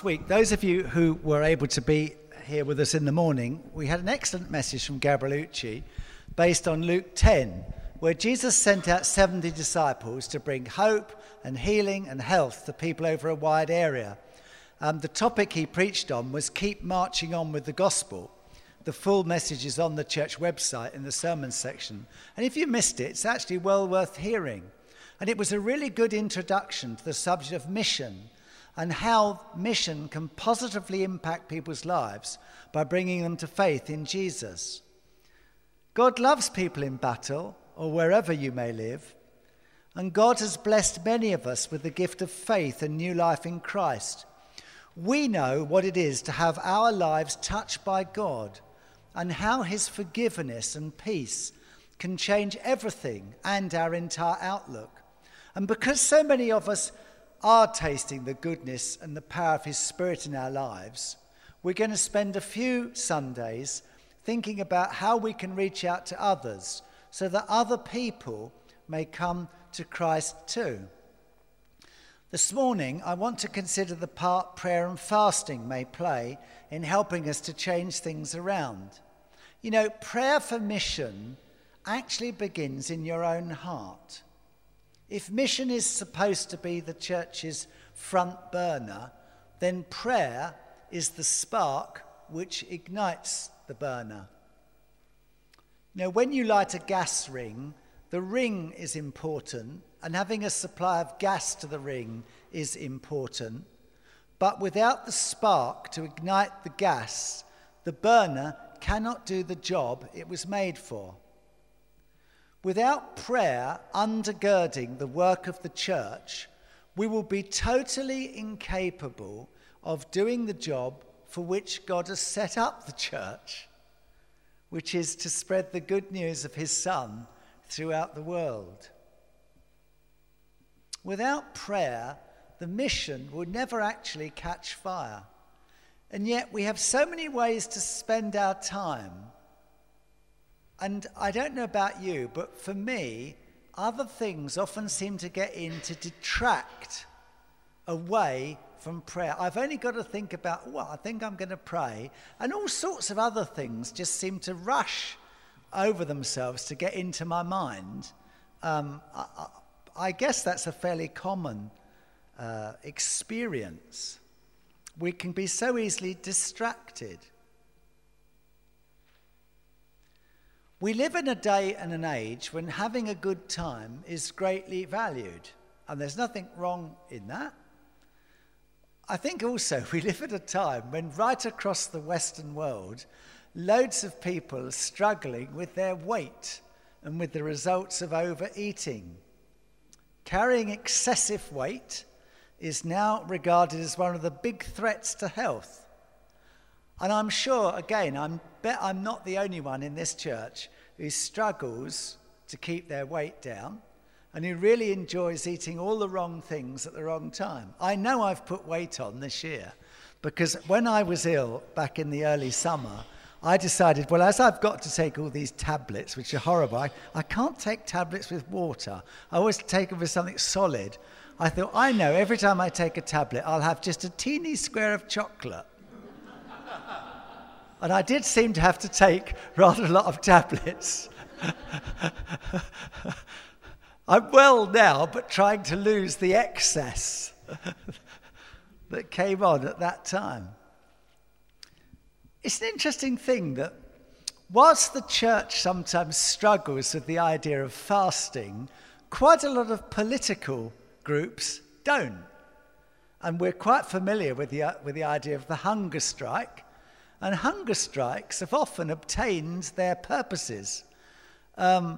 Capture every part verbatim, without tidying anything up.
Last week, those of you who were able to be here with us in the morning, we had an excellent message from Gabrielucci based on Luke ten, where Jesus sent out seventy disciples to bring hope and healing and health to people over a wide area. Um, the topic he preached on was keep marching on with the gospel. The full message is on the church website in the sermon section. And if you missed it, it's actually well worth hearing. And it was a really good introduction to the subject of mission and how mission can positively impact people's lives by bringing them to faith in Jesus. God loves people in battle or wherever you may live, and God has blessed many of us with the gift of faith and new life in Christ. We know what it is to have our lives touched by God and how his forgiveness and peace can change everything and our entire outlook. And because so many of us are tasting the goodness and the power of his Spirit in our lives, we're going to spend a few Sundays thinking about how we can reach out to others so that other people may come to Christ too. This morning, I want to consider the part prayer and fasting may play in helping us to change things around. You know, prayer for mission actually begins in your own heart. If mission is supposed to be the church's front burner, then prayer is the spark which ignites the burner. You know, when you light a gas ring, the ring is important, and having a supply of gas to the ring is important. But without the spark to ignite the gas, the burner cannot do the job it was made for. Without prayer undergirding the work of the church, we will be totally incapable of doing the job for which God has set up the church, which is to spread the good news of his Son throughout the world. Without prayer, the mission will never actually catch fire. And yet we have so many ways to spend our time. And I don't know about you, but for me, other things often seem to get in to detract away from prayer. I've only got to think about, well, I think I'm going to pray. And all sorts of other things just seem to rush over themselves to get into my mind. Um, I, I, I guess that's a fairly common uh, experience. We can be so easily distracted. We live in a day and an age when having a good time is greatly valued, and there's nothing wrong in that. I think also we live at a time when right across the Western world, loads of people are struggling with their weight and with the results of overeating. Carrying excessive weight is now regarded as one of the big threats to health. And I'm sure, again, I bet I'm not the only one in this church who struggles to keep their weight down and who really enjoys eating all the wrong things at the wrong time. I know I've put weight on this year because when I was ill back in the early summer, I decided, well, as I've got to take all these tablets, which are horrible, I, I can't take tablets with water. I always take them with something solid. I thought, I know, every time I take a tablet, I'll have just a teeny square of chocolate. And I did seem to have to take rather a lot of tablets. I'm well now, but trying to lose the excess that came on at that time. It's an interesting thing that whilst the church sometimes struggles with the idea of fasting, quite a lot of political groups don't. And we're quite familiar with the, with the idea of the hunger strike. And hunger strikes have often obtained their purposes. Um,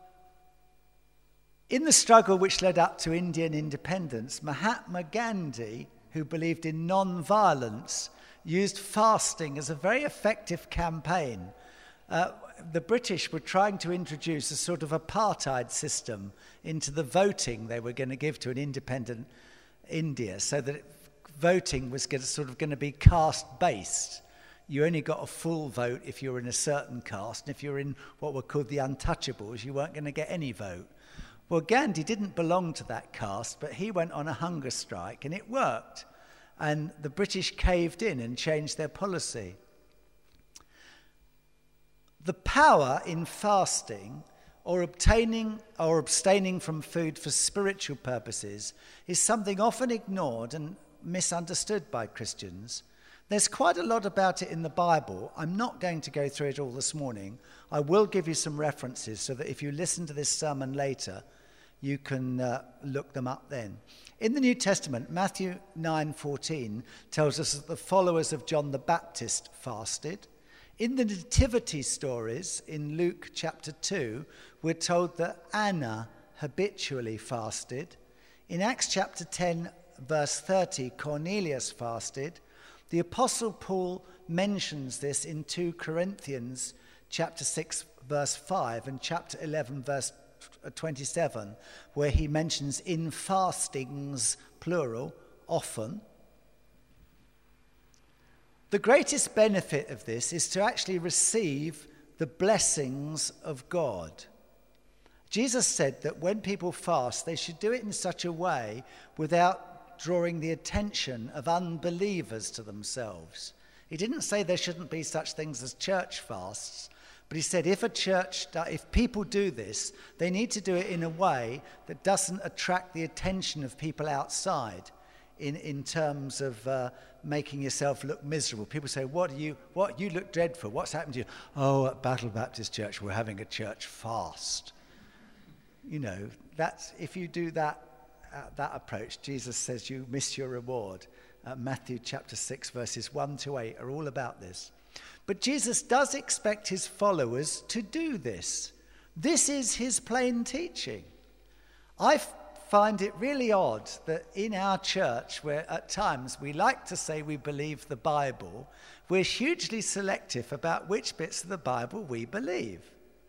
in the struggle which led up to Indian independence, Mahatma Gandhi, who believed in non-violence, used fasting as a very effective campaign. Uh, the British were trying to introduce a sort of apartheid system into the voting they were going to give to an independent India, so that it, voting was gonna, sort of going to be caste-based. You only got a full vote if you were in a certain caste, and if you were in what were called the untouchables, you weren't going to get any vote. Well, Gandhi didn't belong to that caste, but he went on a hunger strike, and it worked. and the British caved in and changed their policy. The power in fasting or obtaining or abstaining from food for spiritual purposes is something often ignored and misunderstood by Christians. There's quite a lot about it in the Bible. I'm not going to go through it all this morning. I will give you some references so that if you listen to this sermon later, you can uh, look them up then. In the New Testament, Matthew nine fourteen tells us that the followers of John the Baptist fasted. In the nativity stories in Luke chapter two, we're told that Anna habitually fasted. In Acts chapter ten, verse thirty, Cornelius fasted. The Apostle Paul mentions this in two Corinthians chapter six, verse five, and chapter eleven, verse twenty-seven, where he mentions in fastings, plural, often. The greatest benefit of this is to actually receive the blessings of God. Jesus said that when people fast, they should do it in such a way without drawing the attention of unbelievers to themselves. He didn't say there shouldn't be such things as church fasts, but he said if a church, if people do this, they need to do it in a way that doesn't attract the attention of people outside in, in terms of uh, making yourself look miserable. People say, what do you, what, you look dreadful. What's happened to you? Oh, at Battle Baptist Church, we're having a church fast. You know, that's, if you do that, uh, that approach, Jesus says you miss your reward. Uh, Matthew chapter six, verses one to eight are all about this. But Jesus does expect his followers to do this. This is his plain teaching. I f- find it really odd that in our church, where at times we like to say we believe the Bible, we're hugely selective about which bits of the Bible we believe.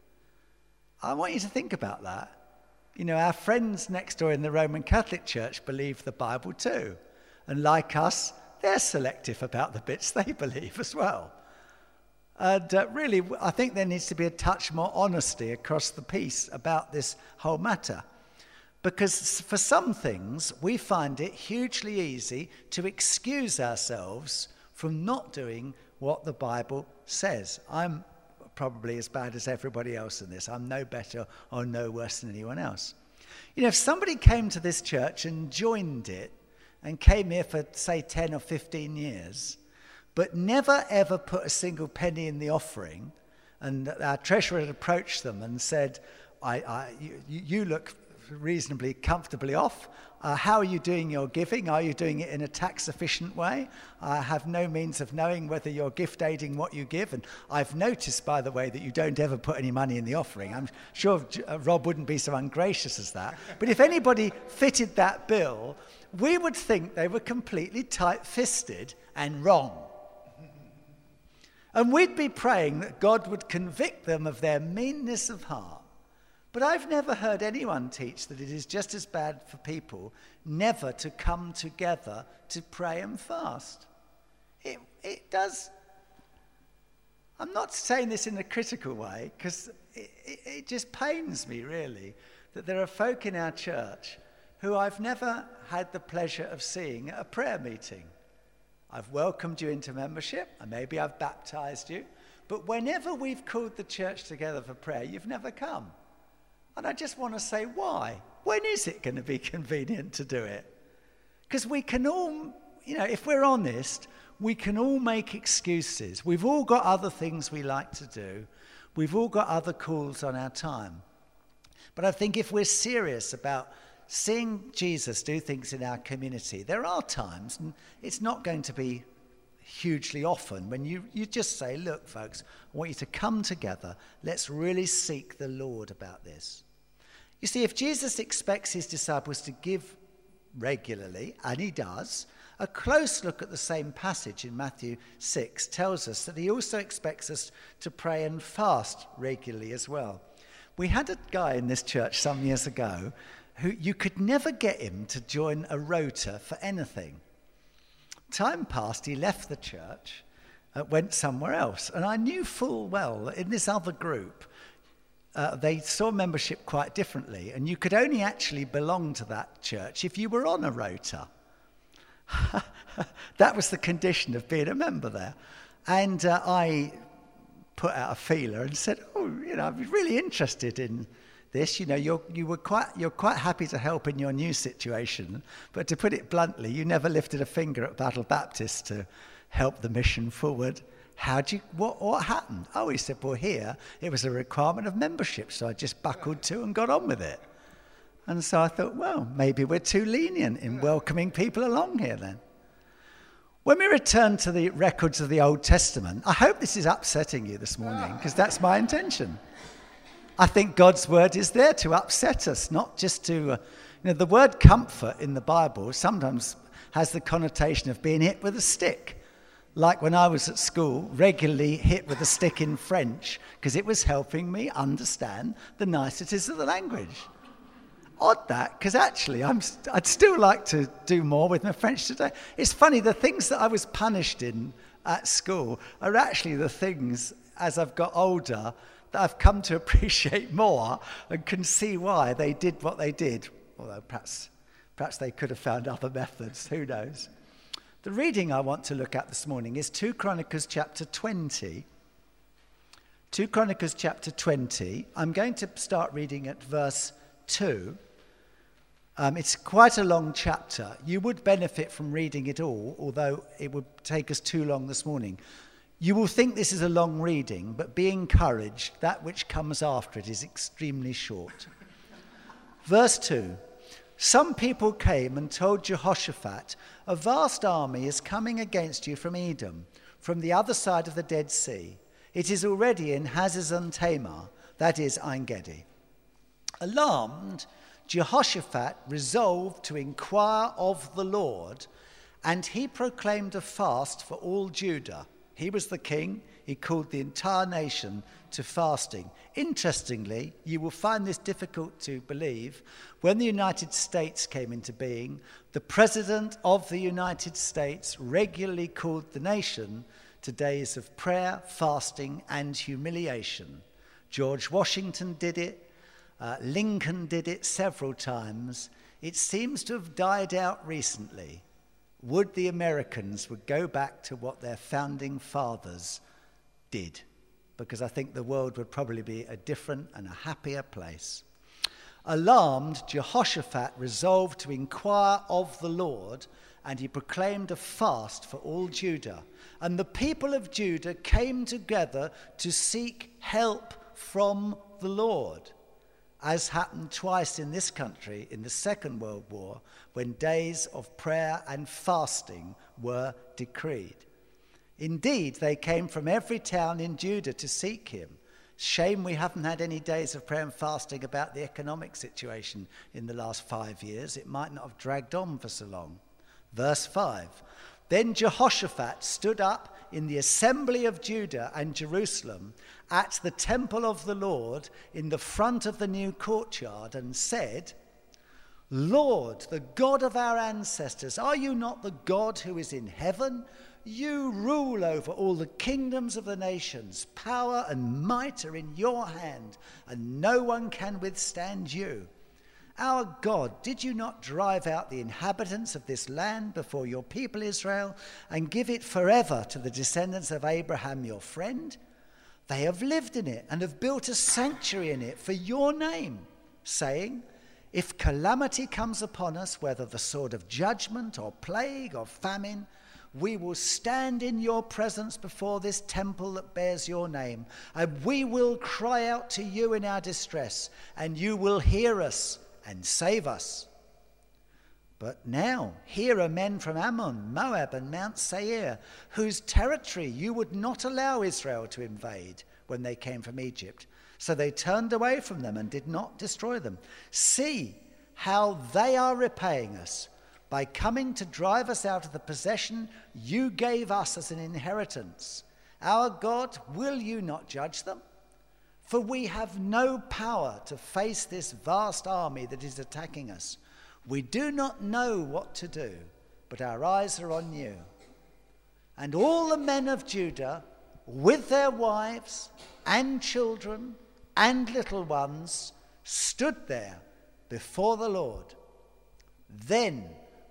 I want you to think about that. You know, our friends next door in the Roman Catholic Church believe the Bible too. And like us, they're selective about the bits they believe as well. And uh, really, I think there needs to be a touch more honesty across the piece about this whole matter. Because for some things, we find it hugely easy to excuse ourselves from not doing what the Bible says. I'm probably as bad as everybody else in this. I'm no better or no worse than anyone else. You know, if somebody came to this church and joined it and came here for, say, ten or fifteen years, but never ever put a single penny in the offering, and our treasurer had approached them and said, I, I, you, you look reasonably comfortably off. Uh, how are you doing your giving? Are you doing it in a tax-efficient way? I have no means of knowing whether you're gift-aiding what you give. And I've noticed, by the way, that you don't ever put any money in the offering. I'm sure uh, Rob wouldn't be so ungracious as that. But if anybody fitted that bill, we would think they were completely tight-fisted and wrong. And we'd be praying that God would convict them of their meanness of heart. But I've never heard anyone teach that it is just as bad for people never to come together to pray and fast. It, it does. I'm not saying this in a critical way, because it, it, it just pains me, really, that there are folk in our church who I've never had the pleasure of seeing at a prayer meeting. I've welcomed you into membership, and maybe I've baptized you, but whenever we've called the church together for prayer, you've never come. And I just want to say, why? When is it going to be convenient to do it? Because we can all, you know, if we're honest, we can all make excuses. We've all got other things we like to do. We've all got other calls on our time. But I think if we're serious about seeing Jesus do things in our community, there are times, and it's not going to be hugely often, when you, you just say, look, folks, I want you to come together. Let's really seek the Lord about this. You see, if Jesus expects his disciples to give regularly, and he does, a close look at the same passage in Matthew six tells us that he also expects us to pray and fast regularly as well. We had a guy in this church some years ago who you could never get him to join a rota for anything. Time passed, he left the church, uh, went somewhere else. And I knew full well that in this other group, uh, they saw membership quite differently. And you could only actually belong to that church if you were on a rota. That was the condition of being a member there. And uh, I put out a feeler and said, oh, you know, I'm really interested in this. You know, you're, you were quite, you're quite happy to help in your new situation. But to put it bluntly, you never lifted a finger at Battle Baptist to help the mission forward. How'd you, what, what happened? Oh, he said, well, here, it was a requirement of membership. So I just buckled to and got on with it. And so I thought, well, maybe we're too lenient in welcoming people along here then. When we return to the records of the Old Testament, I hope this is upsetting you this morning, because that's my intention. I think God's word is there to upset us, not just to... Uh, you know, the word comfort in the Bible sometimes has the connotation of being hit with a stick. Like when I was at school, regularly hit with a stick in French, because it was helping me understand the niceties of the language. Odd that, because actually I'm, I'd still like to do more with my French today. It's funny, the things that I was punished in at school are actually the things, as I've got older, that I've come to appreciate more and can see why they did what they did. Although perhaps, perhaps they could have found other methods, who knows. The reading I want to look at this morning is Second Chronicles chapter twenty. Second Chronicles chapter twenty. I'm going to start reading at verse two. Um, it's quite a long chapter. You would benefit from reading it all, although it would take us too long this morning. You will think this is a long reading, but be encouraged. That which comes after it is extremely short. Verse two. Some people came and told Jehoshaphat, a vast army is coming against you from Edom, from the other side of the Dead Sea. It is already in Hazazon Tamar, that is En-gedi. Alarmed, Jehoshaphat resolved to inquire of the Lord, and he proclaimed a fast for all Judah. He was the king. He called the entire nation to fasting. Interestingly, you will find this difficult to believe. When the United States came into being, the President of the United States regularly called the nation to days of prayer, fasting, and humiliation. George Washington did it. Uh, Lincoln did it several times. It seems to have died out recently. Would the Americans would go back to what their founding fathers did, because I think the world would probably be a different and a happier place. Alarmed, Jehoshaphat resolved to inquire of the Lord, and he proclaimed a fast for all Judah. And the people of Judah came together to seek help from the Lord, as happened twice in this country in the Second World War, when days of prayer and fasting were decreed. Indeed, they came from every town in Judah to seek him. Shame we haven't had any days of prayer and fasting about the economic situation in the last five years. It might not have dragged on for so long. Verse five. Then Jehoshaphat stood up in the assembly of Judah and Jerusalem at the temple of the Lord in the front of the new courtyard and said, Lord, the God of our ancestors, are you not the God who is in heaven? You rule over all the kingdoms of the nations. Power and might are in your hand, and no one can withstand you. Our God, did you not drive out the inhabitants of this land before your people Israel and give it forever to the descendants of Abraham, your friend? They have lived in it and have built a sanctuary in it for your name, saying, if calamity comes upon us, whether the sword of judgment or plague or famine, we will stand in your presence before this temple that bears your name, and we will cry out to you in our distress, and you will hear us and save us. But now here are men from Ammon, Moab, and Mount Seir, whose territory you would not allow Israel to invade when they came from Egypt. So they turned away from them and did not destroy them. See how they are repaying us by coming to drive us out of the possession you gave us as an inheritance. Our God, will you not judge them? For we have no power to face this vast army that is attacking us. We do not know what to do, but our eyes are on you. And all the men of Judah, with their wives and children and little ones, stood there before the Lord. Then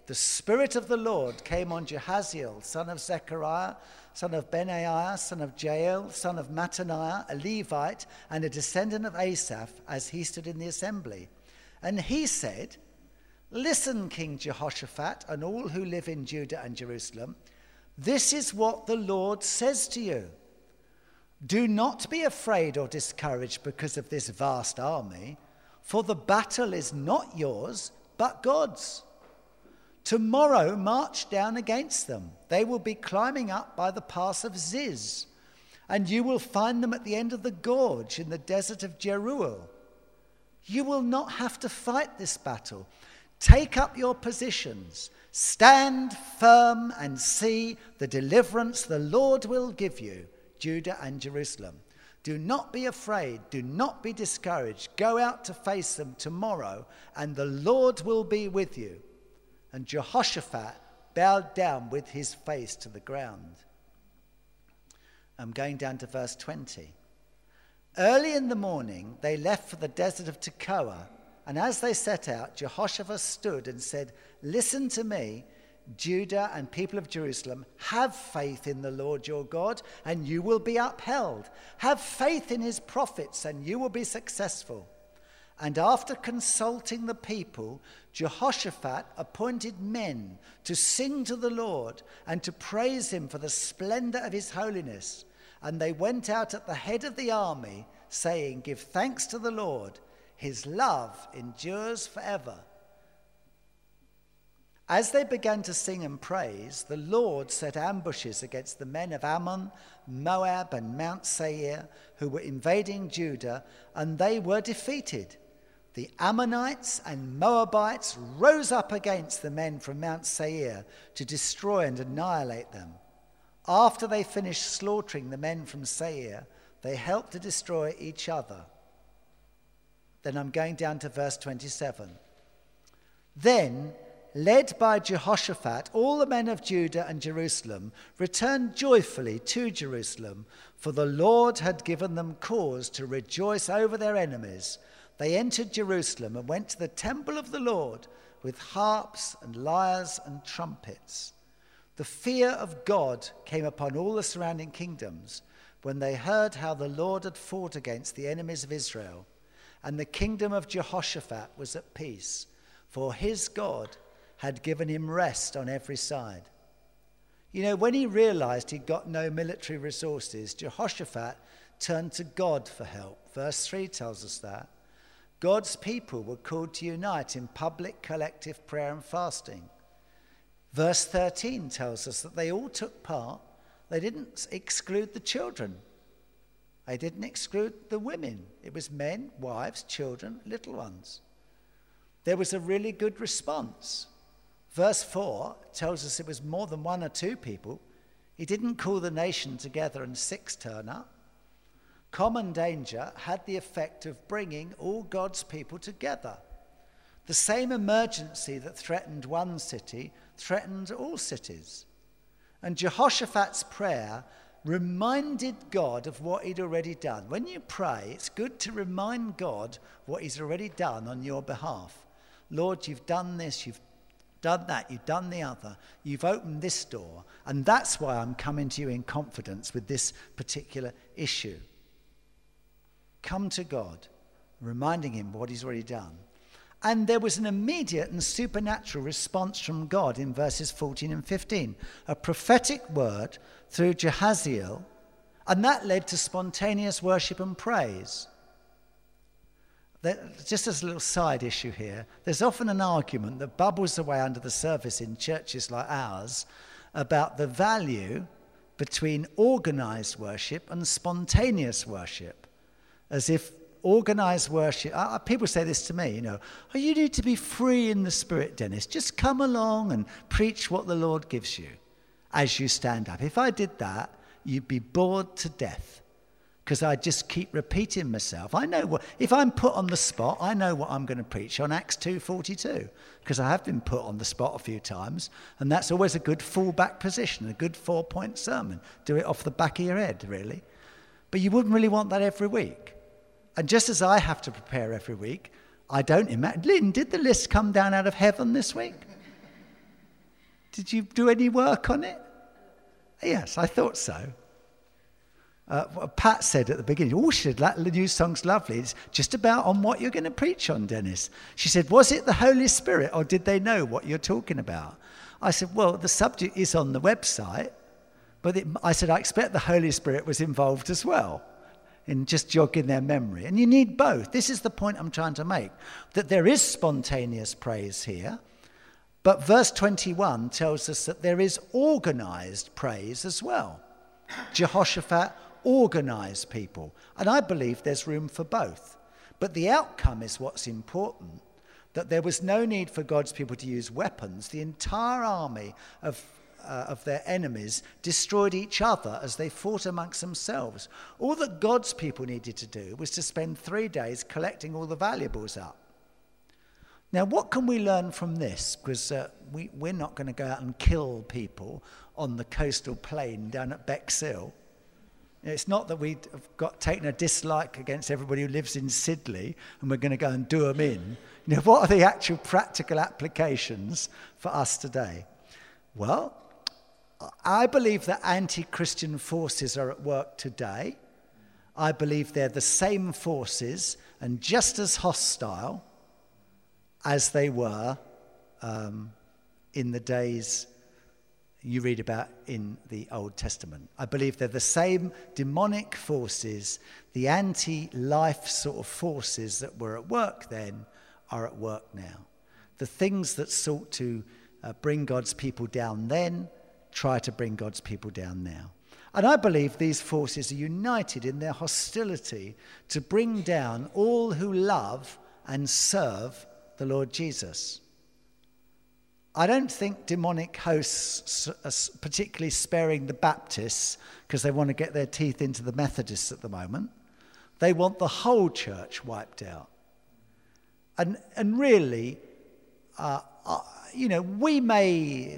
the Spirit of the Lord came on Jehaziel, son of Zechariah, son of Benaiah, son of Jael, son of Mattaniah, a Levite, and a descendant of Asaph, as he stood in the assembly. And he said, "Listen, King Jehoshaphat, and all who live in Judah and Jerusalem, this is what the Lord says to you. Do not be afraid or discouraged because of this vast army, for the battle is not yours, but God's. Tomorrow march down against them. They will be climbing up by the pass of Ziz, and you will find them at the end of the gorge in the desert of Jeruel. You will not have to fight this battle. Take up your positions, stand firm, and see the deliverance the Lord will give you, Judah and Jerusalem. Do not be afraid, do not be discouraged. Go out to face them tomorrow, and the Lord will be with you." And Jehoshaphat bowed down with his face to the ground. I'm going down to verse twenty. Early in the morning, they left for the desert of Tekoa, and as they set out, Jehoshaphat stood and said, "Listen to me, Judah and people of Jerusalem. Have faith in the Lord your God, and you will be upheld. Have faith in his prophets, and you will be successful." And after consulting the people, Jehoshaphat appointed men to sing to the Lord and to praise him for the splendor of his holiness. And they went out at the head of the army, saying, "Give thanks to the Lord. His love endures forever." As they began to sing and praise, the Lord set ambushes against the men of Ammon, Moab, and Mount Seir, who were invading Judah, and they were defeated. The Ammonites and Moabites rose up against the men from Mount Seir to destroy and annihilate them. After they finished slaughtering the men from Seir, they helped to destroy each other. Then I'm going down to verse twenty-seven. Then, led by Jehoshaphat, all the men of Judah and Jerusalem returned joyfully to Jerusalem, for the Lord had given them cause to rejoice over their enemies. They entered Jerusalem and went to the temple of the Lord with harps and lyres and trumpets. The fear of God came upon all the surrounding kingdoms when they heard how the Lord had fought against the enemies of Israel, and the kingdom of Jehoshaphat was at peace, for his God had given him rest on every side. You know, when he realized he'd got no military resources, Jehoshaphat turned to God for help. Verse three tells us that. God's people were called to unite in public collective prayer and fasting. Verse thirteen tells us that they all took part. They didn't exclude the children. They didn't exclude the women. It was men, wives, children, little ones. There was a really good response. Verse four tells us it was more than one or two people. He didn't call the nation together and six turn up. Common danger had the effect of bringing all God's people together. The same emergency that threatened one city threatened all cities. And Jehoshaphat's prayer reminded God of what he'd already done. When you pray, it's good to remind God what he's already done on your behalf. Lord, you've done this, you've done that, you've done the other, you've opened this door, and that's why I'm coming to you in confidence with this particular issue. Come to God, reminding him what he's already done. And there was an immediate and supernatural response from God in verses fourteen and fifteen, a prophetic word through Jehaziel, and that led to spontaneous worship and praise. Just as a little side issue here, there's often an argument that bubbles away under the surface in churches like ours about the value between organized worship and spontaneous worship, as if organized worship, uh, people say this to me, you know, oh, you need to be free in the spirit, Dennis. Just come along and preach what the Lord gives you as you stand up. If I did that, you'd be bored to death because I just keep repeating myself. I know what, if I'm put on the spot, I know what I'm going to preach on Acts two forty-two because I have been put on the spot a few times, and that's always a good fallback position, a good four-point sermon. Do it off the back of your head, really. But you wouldn't really want that every week. And just as I have to prepare every week, I don't imagine... Lynn, did the list come down out of heaven this week? Did you do any work on it? Yes, I thought so. Uh, Pat said at the beginning, oh, she said, that new song's lovely. It's just about on what you're going to preach on, Dennis. She said, was it the Holy Spirit or did they know what you're talking about? I said, well, the subject is on the website, but it, I said, I expect the Holy Spirit was involved as well in just jogging their memory. And you need both. This is the point I'm trying to make, that there is spontaneous praise here, but verse twenty-one tells us that there is organized praise as well. Jehoshaphat organized people, and I believe there's room for both. But the outcome is what's important, that there was no need for God's people to use weapons. The entire army of Uh, of their enemies destroyed each other as they fought amongst themselves. All that God's people needed to do was to spend three days collecting all the valuables up. Now, what can we learn from this? Because uh, we, we're not going to go out and kill people on the coastal plain down at Bexhill. It's not that we've got taken a dislike against everybody who lives in Sidley and we're going to go and do them in. You know, what are the actual practical applications for us today? Well, I believe that anti-Christian forces are at work today. I believe they're the same forces and just as hostile as they were um, in the days you read about in the Old Testament. I believe they're the same demonic forces, the anti-life sort of forces that were at work then are at work now. The things that sought to uh, bring God's people down then try to bring God's people down now. And I believe these forces are united in their hostility to bring down all who love and serve the Lord Jesus. I don't think demonic hosts are particularly sparing the Baptists because they want to get their teeth into the Methodists at the moment. They want the whole church wiped out. And, and really, uh, uh, you know, we may...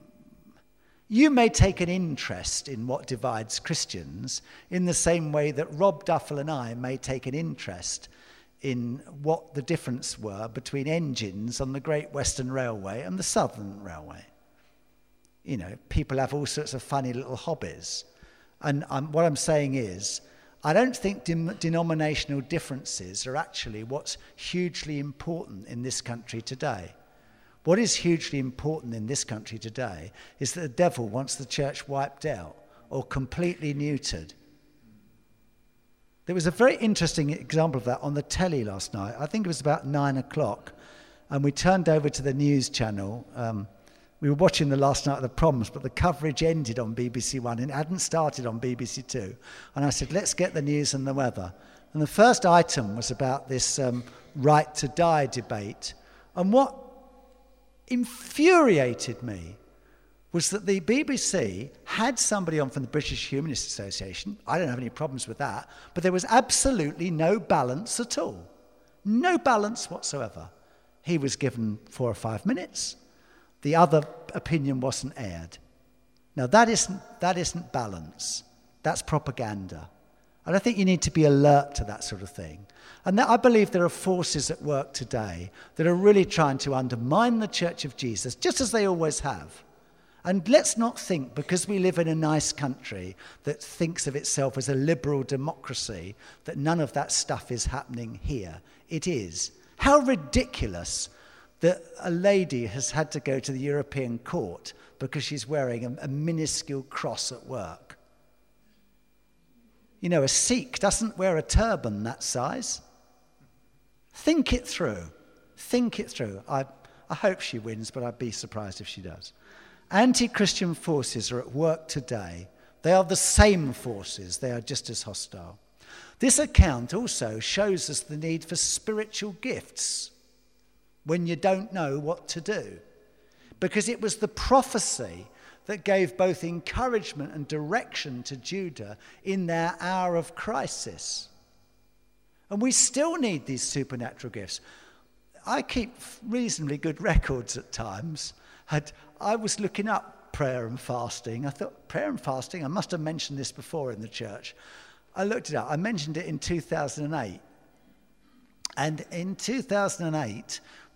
You may take an interest in what divides Christians in the same way that Rob Duffel and I may take an interest in what the difference were between engines on the Great Western Railway and the Southern Railway. You know, people have all sorts of funny little hobbies. And um, what I'm saying is, I don't think de- denominational differences are actually what's hugely important in this country today. What is hugely important in this country today is that the devil wants the church wiped out or completely neutered. There was a very interesting example of that on the telly last night. I think it was about nine o'clock, and we turned over to the news channel. Um, we were watching the last night of the Proms, but the coverage ended on B B C One and it hadn't started on B B C Two. And I said, let's get the news and the weather. And the first item was about this um, right to die debate. And what infuriated me was that the B B C had somebody on from the British Humanist Association. I don't have any problems with that, but there was absolutely no balance at all. No balance whatsoever. He was given four or five minutes. The other opinion wasn't aired. Now that isn't that isn't balance. That's propaganda. And I think you need to be alert to that sort of thing. And that I believe there are forces at work today that are really trying to undermine the Church of Jesus, just as they always have. And let's not think, because we live in a nice country that thinks of itself as a liberal democracy, that none of that stuff is happening here. It is. How ridiculous that a lady has had to go to the European Court because she's wearing a, a minuscule cross at work. You know, a Sikh doesn't wear a turban that size. Think it through. Think it through. I, I hope she wins, but I'd be surprised if she does. Anti-Christian forces are at work today. They are the same forces. They are just as hostile. This account also shows us the need for spiritual gifts when you don't know what to do. Because it was the prophecy that gave both encouragement and direction to Judah in their hour of crisis. And we still need these supernatural gifts. I keep reasonably good records at times. Had, I was looking up prayer and fasting. I thought, prayer and fasting? I must have mentioned this before in the church. I looked it up. I mentioned it in two thousand eight. And in two thousand eight,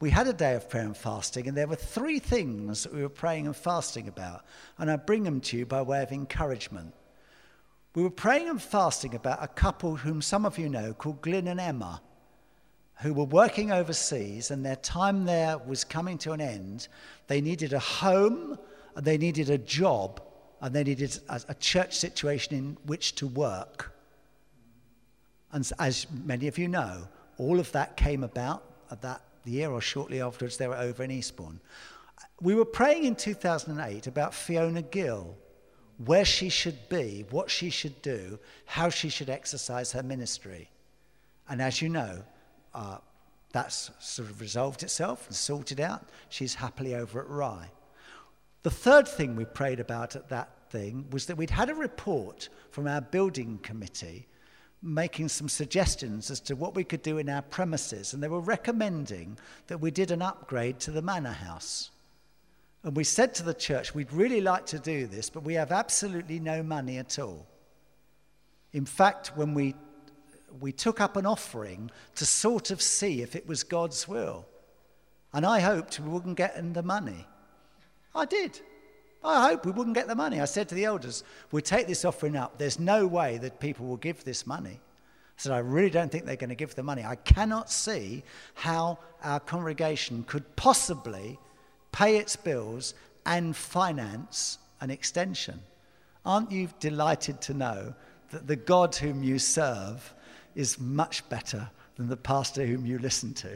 we had a day of prayer and fasting, and there were three things that we were praying and fasting about, and I bring them to you by way of encouragement. We were praying and fasting about a couple whom some of you know called Glyn and Emma, who were working overseas, and their time there was coming to an end. They needed a home, and they needed a job, and they needed a, a church situation in which to work. And as many of you know, all of that came about at that year or shortly afterwards. They were over in Eastbourne. We were praying in two thousand eight about Fiona Gill, where she should be, what she should do, how she should exercise her ministry. And as you know, uh, that's sort of resolved itself and sorted out. She's happily over at Rye. The third thing we prayed about at that thing was that we'd had a report from our building committee making some suggestions as to what we could do in our premises, and they were recommending that we did an upgrade to the manor house. And we said to the church, we'd really like to do this, but we have absolutely no money at all. In fact, when we we took up an offering to sort of see if it was God's will, and I hoped we wouldn't get the money. I did. I hope we wouldn't get the money. I said to the elders, we'll take this offering up. There's no way that people will give this money. I said, I really don't think they're going to give the money. I cannot see how our congregation could possibly pay its bills and finance an extension. Aren't you delighted to know that the God whom you serve is much better than the pastor whom you listen to?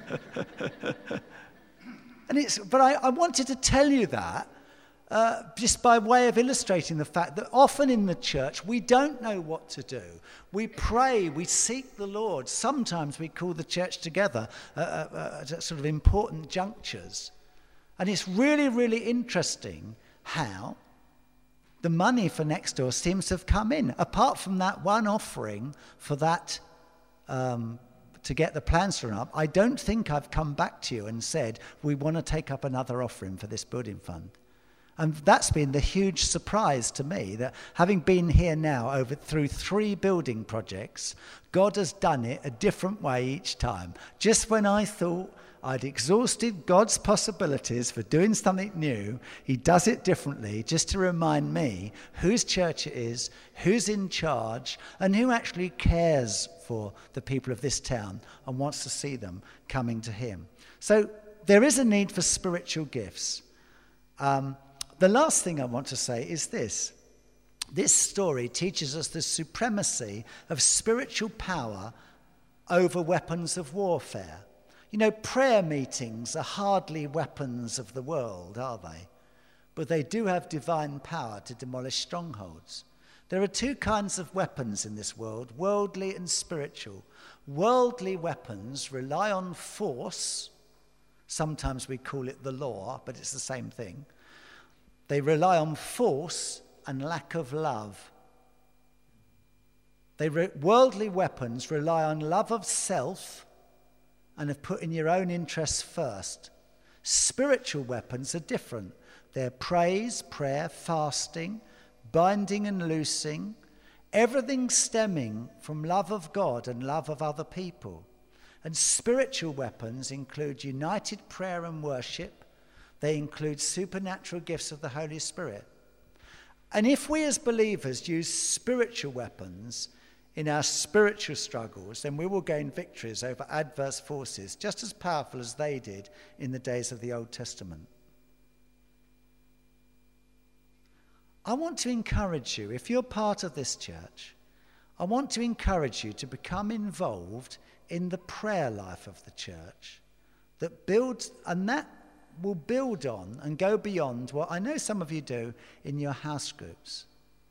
and it's, But I, I wanted to tell you that Uh, just by way of illustrating the fact that often in the church we don't know what to do. We pray, we seek the Lord. Sometimes we call the church together uh, uh, at sort of important junctures. And it's really, really interesting how the money for next door seems to have come in. Apart from that one offering for that, um, to get the plans drawn up, I don't think I've come back to you and said, we want to take up another offering for this building fund. And that's been the huge surprise to me, that having been here now over through three building projects, God has done it a different way each time. Just when I thought I'd exhausted God's possibilities for doing something new, he does it differently, just to remind me whose church it is, who's in charge, and who actually cares for the people of this town and wants to see them coming to him. So there is a need for spiritual gifts. Um, The last thing I want to say is this. This story teaches us the supremacy of spiritual power over weapons of warfare. You know, prayer meetings are hardly weapons of the world, are they? But they do have divine power to demolish strongholds. There are two kinds of weapons in this world, worldly and spiritual. Worldly weapons rely on force. Sometimes we call it the law, but it's the same thing. They rely on force and lack of love. They re- worldly weapons rely on love of self and of putting your own interests first. Spiritual weapons are different. They're praise, prayer, fasting, binding and loosing, everything stemming from love of God and love of other people. And spiritual weapons include united prayer and worship. They include supernatural gifts of the Holy Spirit. And if we as believers use spiritual weapons in our spiritual struggles, then we will gain victories over adverse forces, just as powerful as they did in the days of the Old Testament. I want to encourage you, if you're part of this church, I want to encourage you to become involved in the prayer life of the church that builds, and that will build on and go beyond what I know some of you do in your house groups.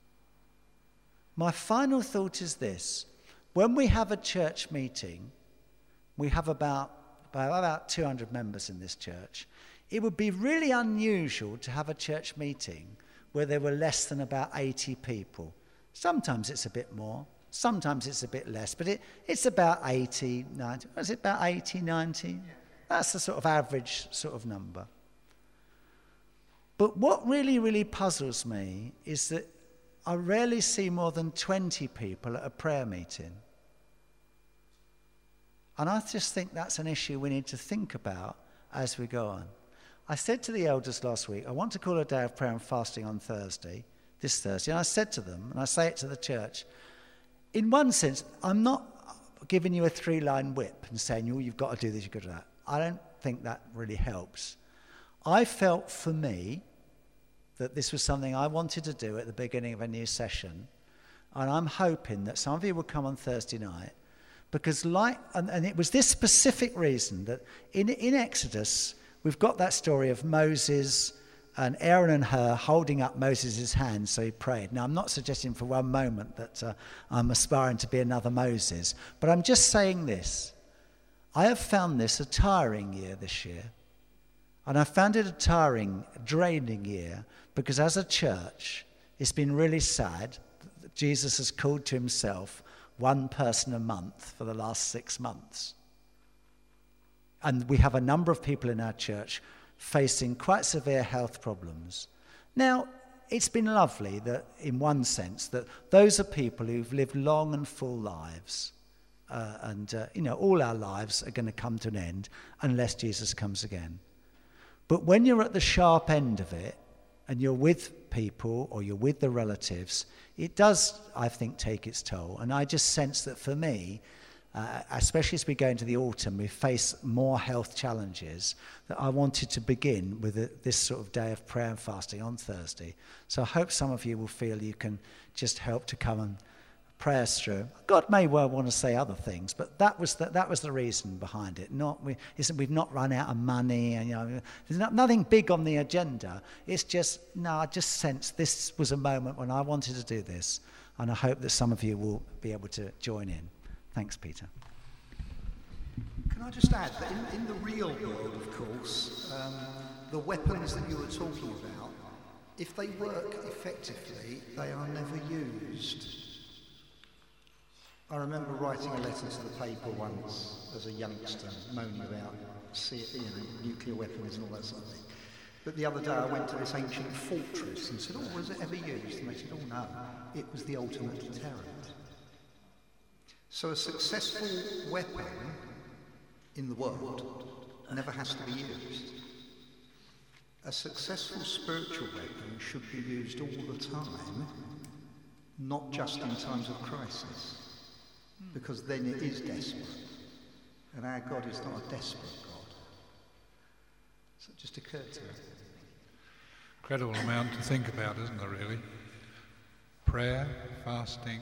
My final thought is this. When we have a church meeting, we have about, about two hundred members in this church. It would be really unusual to have a church meeting where there were less than about eighty people. Sometimes it's a bit more, sometimes it's a bit less, but it, it's about eighty, ninety. Was it about eighty, ninety? Yeah. That's the sort of average sort of number. But what really, really puzzles me is that I rarely see more than twenty people at a prayer meeting. And I just think that's an issue we need to think about as we go on. I said to the elders last week, I want to call a day of prayer and fasting on Thursday, this Thursday. And I said to them, and I say it to the church, in one sense, I'm not giving you a three-line whip and saying, oh, you've got to do this, you've got to do that. I don't think that really helps. I felt for me that this was something I wanted to do at the beginning of a new session. And I'm hoping that some of you will come on Thursday night. Because like, and, and it was this specific reason that in, in Exodus, we've got that story of Moses and Aaron and Hur holding up Moses' hand so he prayed. Now, I'm not suggesting for one moment that uh, I'm aspiring to be another Moses, but I'm just saying this. I have found this a tiring year this year. And I found it a tiring, draining year because as a church, it's been really sad that Jesus has called to himself one person a month for the last six months. And we have a number of people in our church facing quite severe health problems. Now, it's been lovely that, in one sense, that those are people who've lived long and full lives. Uh, and, uh, you know, all our lives are going to come to an end unless Jesus comes again. But when you're at the sharp end of it, and you're with people or you're with the relatives, it does, I think, take its toll. And I just sense that for me, uh, especially as we go into the autumn, we face more health challenges, that I wanted to begin with a, this sort of day of prayer and fasting on Thursday. So I hope some of you will feel you can just help to come and pray us through. God may well want to say other things, but that was the, that was the reason behind it. Not we, isn't we've not run out of money, and you know, there's not, nothing big on the agenda. It's just no, I just sensed this was a moment when I wanted to do this, and I hope that some of you will be able to join in. Thanks, Peter. Can I just add that in, in the real world, of course, um, the weapons that you were talking about, if they work effectively, they are never used. I remember writing a letter to the paper once as a youngster, moaning about you know, nuclear weapons and all that sort of thing. But the other day I went to this ancient fortress and said, oh, was it ever used? And they said, oh no, it was the ultimate deterrent. So a successful weapon in the world never has to be used. A successful spiritual weapon should be used all the time, not just in times of crisis. Because then it is desperate. And our God is not a desperate God. So it just occurred to me. Incredible amount to think about, isn't there, really? Prayer, fasting,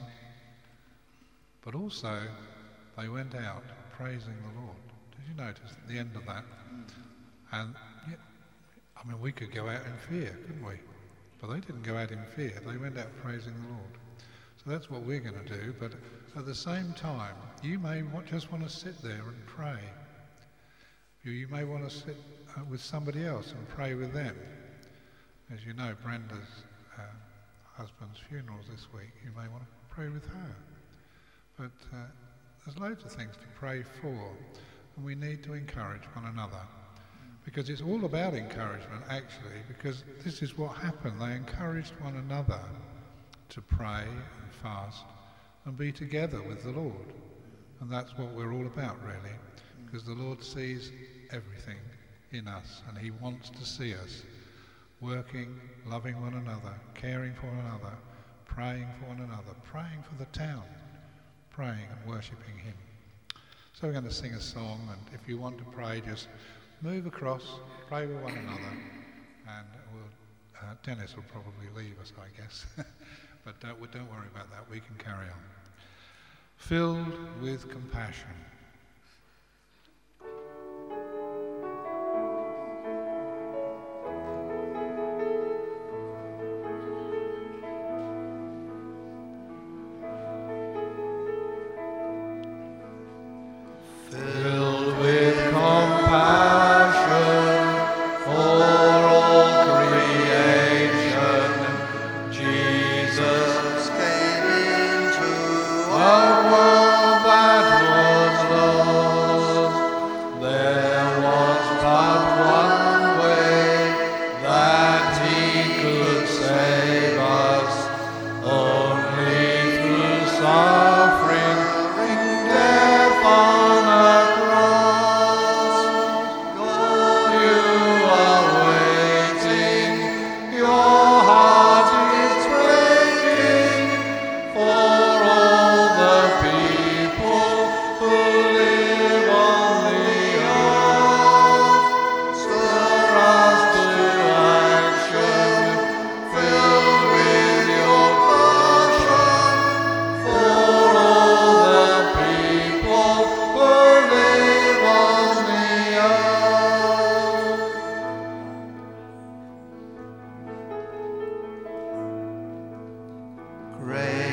but also they went out praising the Lord. Did you notice at the end of that? And yet, I mean, we could go out in fear, couldn't we? But they didn't go out in fear. They went out praising the Lord. So that's what we're going to do, but at the same time, you may just want to sit there and pray. You, you may want to sit uh, with somebody else and pray with them. As you know, Brenda's uh, husband's funeral this week. You may want to pray with her. But uh, there's loads of things to pray for, and we need to encourage one another. Because it's all about encouragement, actually, because this is what happened. They encouraged one another to pray and fast and be together with the Lord. And that's what we're all about, really, because the Lord sees everything in us, and he wants to see us working, loving one another, caring for one another, praying for one another, praying for the town, praying and worshipping him. So we're going to sing a song, and if you want to pray, just move across, pray with one another, and we'll, uh, Dennis will probably leave us, I guess. But don't, don't worry about that, we can carry on. Filled with compassion. Filled with compassion for all creation, Jesus came into a world that was Raise